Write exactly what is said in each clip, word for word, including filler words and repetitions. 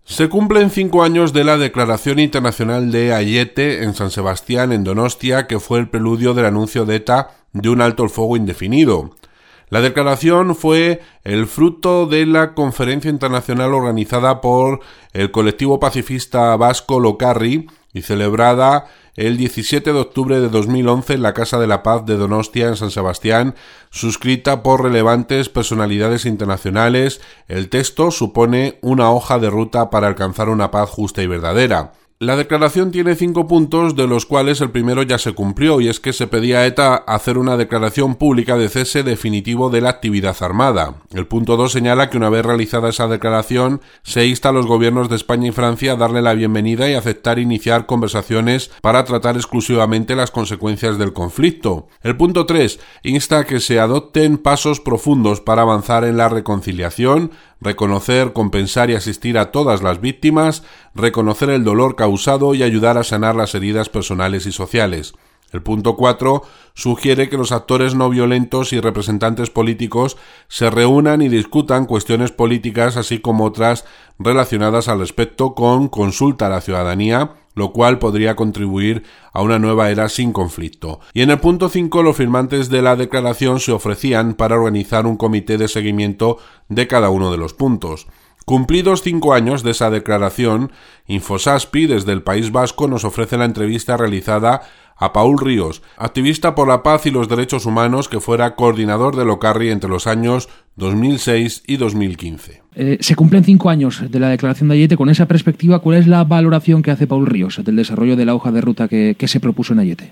Se cumplen cinco años de la Declaración Internacional de Aiete en San Sebastián, en Donostia, que fue el preludio del anuncio de ETA de un alto el fuego indefinido. La declaración fue el fruto de la conferencia internacional organizada por el colectivo pacifista vasco Lokarri y celebrada el diecisiete de octubre de dos mil once en la Casa de la Paz de Donostia, en San Sebastián, suscrita por relevantes personalidades internacionales. El texto supone una hoja de ruta para alcanzar una paz justa y verdadera. La declaración tiene cinco puntos, de los cuales el primero ya se cumplió, y es que se pedía a ETA hacer una declaración pública de cese definitivo de la actividad armada. El punto dos señala que una vez realizada esa declaración, se insta a los gobiernos de España y Francia a darle la bienvenida y aceptar iniciar conversaciones para tratar exclusivamente las consecuencias del conflicto. El punto tres insta a que se adopten pasos profundos para avanzar en la reconciliación, reconocer, compensar y asistir a todas las víctimas, reconocer el dolor causado y ayudar a sanar las heridas personales y sociales. El punto cuatro sugiere que los actores no violentos y representantes políticos se reúnan y discutan cuestiones políticas, así como otras relacionadas al respecto, con consulta a la ciudadanía, lo cual podría contribuir a una nueva era sin conflicto. Y en el punto cinco, los firmantes de la declaración se ofrecían para organizar un comité de seguimiento de cada uno de los puntos. Cumplidos cinco años de esa declaración, Infosaspi, desde el País Vasco, nos ofrece la entrevista realizada a Paul Ríos, activista por la paz y los derechos humanos, que fuera coordinador de Lokarri entre los años dos mil seis y dos mil quince. Eh, se cumplen cinco años de la declaración de Aiete. Con esa perspectiva, ¿cuál es la valoración que hace Paul Ríos del desarrollo de la hoja de ruta que, que se propuso en Aiete?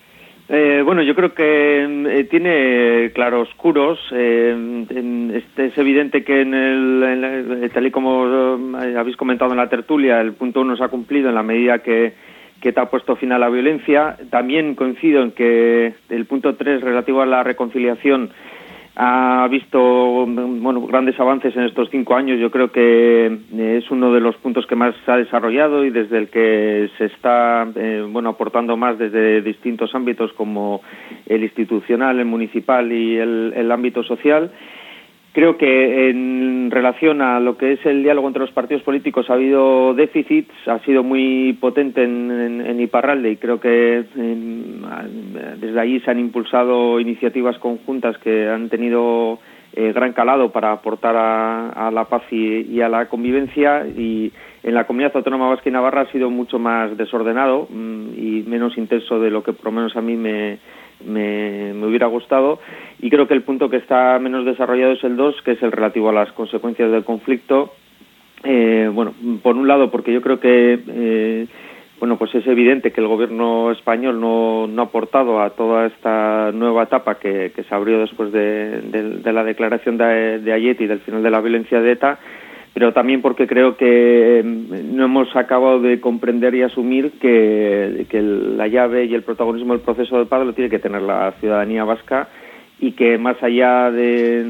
Eh, bueno, yo creo que eh, tiene claroscuros. Eh, en, este, es evidente que en el, en la, tal y como eh, habéis comentado en la tertulia, el punto uno se ha cumplido en la medida que, que te ha puesto fin a la violencia. También coincido en que el punto tres, relativo a la reconciliación, ha visto bueno grandes avances en estos cinco años. Yo creo que es uno de los puntos que más se ha desarrollado y desde el que se está eh, bueno aportando más desde distintos ámbitos, como el institucional, el municipal y el, el ámbito social. Creo que en relación a lo que es el diálogo entre los partidos políticos ha habido déficits, ha sido muy potente en, en, en Iparralde, y creo que en, desde allí se han impulsado iniciativas conjuntas que han tenido eh, gran calado para aportar a, a la paz y, y a la convivencia, y en la Comunidad Autónoma Vasca y Navarra ha sido mucho más desordenado mmm, y menos intenso de lo que por lo menos a mí me Me, me hubiera gustado, y creo que el punto que está menos desarrollado es el dos, que es el relativo a las consecuencias del conflicto. Eh, bueno, por un lado, porque yo creo que eh, bueno, pues es evidente que el gobierno español no, no ha aportado a toda esta nueva etapa que, que se abrió después de, de, de la declaración de, de Aiete y del final de la violencia de ETA, pero también porque creo que no hemos acabado de comprender y asumir que, que la llave y el protagonismo del proceso de paz lo tiene que tener la ciudadanía vasca, y que más allá de,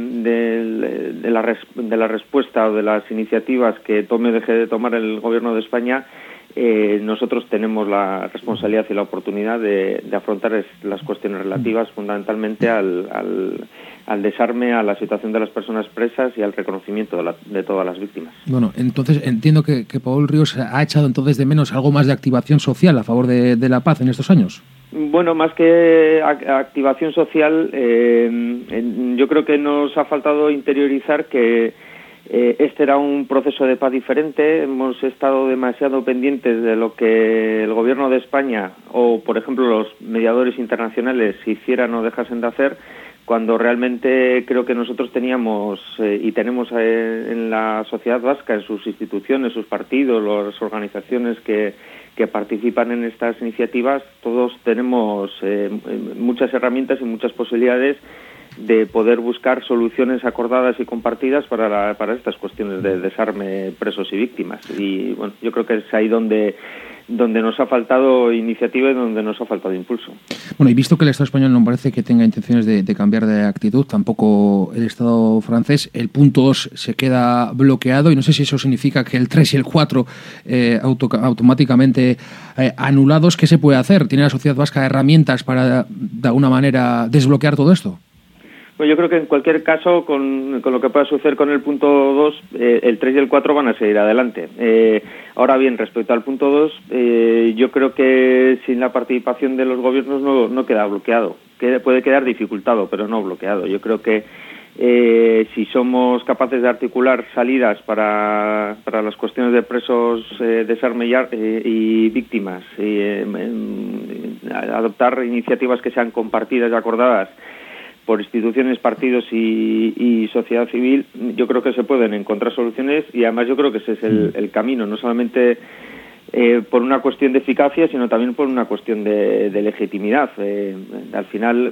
de, de, la, res, de la respuesta o de las iniciativas que tome o deje de tomar el gobierno de España, eh, nosotros tenemos la responsabilidad y la oportunidad de, de afrontar las cuestiones relativas fundamentalmente al, al, al desarme, a la situación de las personas presas y al reconocimiento de, la, de todas las víctimas. Bueno, entonces entiendo que, que Paul Ríos ha echado entonces de menos algo más de activación social a favor de, de la paz en estos años. Bueno, más que activación social, eh, yo creo que nos ha faltado interiorizar que Eh, este era un proceso de paz diferente. Hemos estado demasiado pendientes de lo que el gobierno de España o, por ejemplo, los mediadores internacionales hicieran o dejasen de hacer, cuando realmente creo que nosotros teníamos eh, y tenemos eh, en la sociedad vasca, en sus instituciones, sus partidos, las organizaciones que, que participan en estas iniciativas, todos tenemos eh, muchas herramientas y muchas posibilidades de poder buscar soluciones acordadas y compartidas para la, para estas cuestiones de desarme, presos y víctimas. Y bueno, yo creo que es ahí donde donde nos ha faltado iniciativa y donde nos ha faltado impulso. Bueno, y visto que el Estado español no parece que tenga intenciones de, de cambiar de actitud, tampoco el Estado francés, el punto dos se queda bloqueado, y no sé si eso significa que el tres y el cuatro eh, auto, automáticamente eh, anulados. ¿Qué se puede hacer? ¿Tiene la sociedad vasca herramientas para, de alguna manera, desbloquear todo esto? Bueno, yo creo que en cualquier caso, con, con lo que pueda suceder con el punto dos, eh, el tres y el cuatro van a seguir adelante. Eh, ahora bien, respecto al punto dos, eh, yo creo que sin la participación de los gobiernos no, no queda bloqueado. Que puede quedar dificultado, pero no bloqueado. Yo creo que eh, si somos capaces de articular salidas para, para las cuestiones de presos, eh, desarme y, eh, y víctimas, y eh, eh, adoptar iniciativas que sean compartidas y acordadas por instituciones, partidos y, y sociedad civil, yo creo que se pueden encontrar soluciones, y además yo creo que ese es el, el camino, no solamente eh, por una cuestión de eficacia, sino también por una cuestión de, de legitimidad. Eh, al final,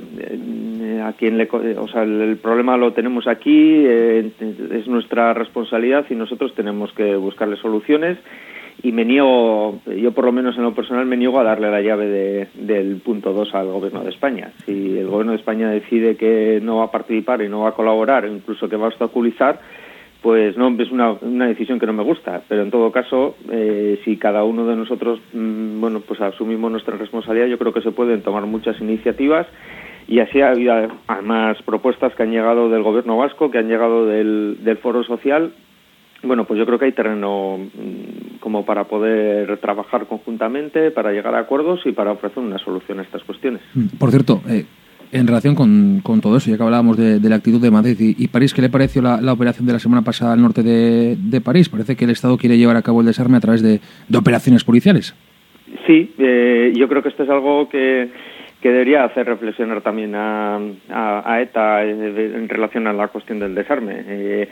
eh, a quien le, o sea, el, el problema lo tenemos aquí, eh, es nuestra responsabilidad y nosotros tenemos que buscarle soluciones. Y me niego, yo por lo menos en lo personal me niego a darle la llave de, del punto dos al Gobierno de España. Si el Gobierno de España decide que no va a participar y no va a colaborar, incluso que va a obstaculizar, pues no, es una, una decisión que no me gusta. Pero en todo caso, eh, si cada uno de nosotros, mmm, bueno, pues asumimos nuestra responsabilidad, yo creo que se pueden tomar muchas iniciativas. Y así ha habido además propuestas que han llegado del Gobierno vasco, que han llegado del, del Foro Social. Bueno, pues yo creo que hay terreno como para poder trabajar conjuntamente, para llegar a acuerdos y para ofrecer una solución a estas cuestiones. Por cierto, eh, en relación con, con todo eso, ya que hablábamos de, de la actitud de Madrid y, y París, ¿qué le pareció la, la operación de la semana pasada al norte de, de París? Parece que el Estado quiere llevar a cabo el desarme a través de, de operaciones policiales. Sí, eh, yo creo que esto es algo que... que debería hacer reflexionar también a, a, a ETA en relación a la cuestión del desarme. Eh,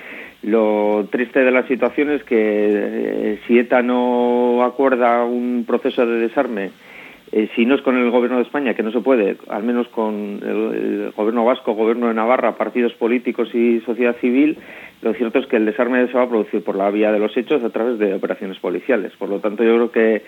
lo triste de la situación es que eh, si ETA no acuerda un proceso de desarme, eh, si no es con el Gobierno de España, que no se puede, al menos con el, el Gobierno vasco, Gobierno de Navarra, partidos políticos y sociedad civil, lo cierto es que el desarme se va a producir por la vía de los hechos a través de operaciones policiales. Por lo tanto, yo creo que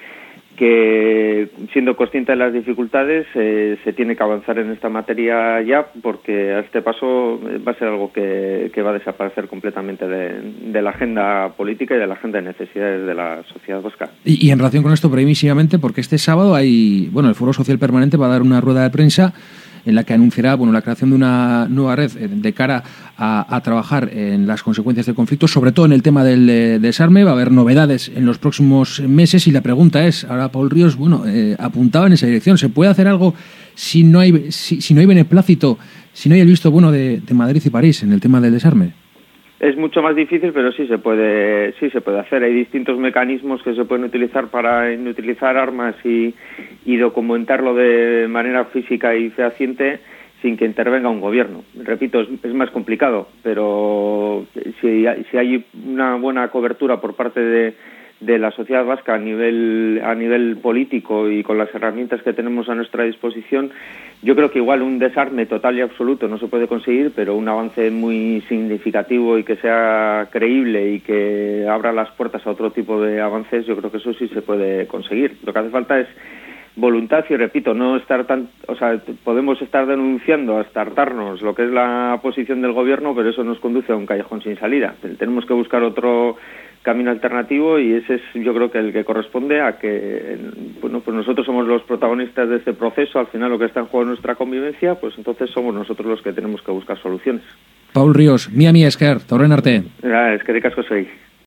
que siendo consciente de las dificultades eh, se tiene que avanzar en esta materia ya, porque a este paso va a ser algo que, que va a desaparecer completamente de, de la agenda política y de la agenda de necesidades de la sociedad vasca. Y, y en relación con esto, brevísimamente, porque este sábado hay, bueno, el Foro Social Permanente va a dar una rueda de prensa en la que anunciará, bueno, la creación de una nueva red de cara a, a trabajar en las consecuencias del conflicto, sobre todo en el tema del eh, desarme. Va a haber novedades en los próximos meses y la pregunta es, ahora Paul Ríos, bueno, eh, apuntaba en esa dirección, ¿se puede hacer algo si no hay si, si no hay beneplácito, si no hay el visto bueno de, de Madrid y París en el tema del desarme? Es mucho más difícil, pero sí se puede, sí se puede hacer. Hay distintos mecanismos que se pueden utilizar para inutilizar armas y, y documentarlo de manera física y fehaciente sin que intervenga un gobierno. Repito, es, es más complicado, pero si, si hay una buena cobertura por parte de, de la sociedad vasca a nivel a nivel político y con las herramientas que tenemos a nuestra disposición, yo creo que igual un desarme total y absoluto no se puede conseguir, pero un avance muy significativo y que sea creíble y que abra las puertas a otro tipo de avances, yo creo que eso sí se puede conseguir. Lo que hace falta es voluntad y, repito, no estar tan, o sea, podemos estar denunciando hasta hartarnos lo que es la posición del gobierno, pero eso nos conduce a un callejón sin salida. Tenemos que buscar otro camino alternativo y ese es, yo creo, que el que corresponde a que, bueno, pues nosotros somos los protagonistas de este proceso. Al final lo que está en juego es nuestra convivencia, pues entonces somos nosotros los que tenemos que buscar soluciones. Paul Ríos, mía mía esker, torren arte. Es que de casco soy.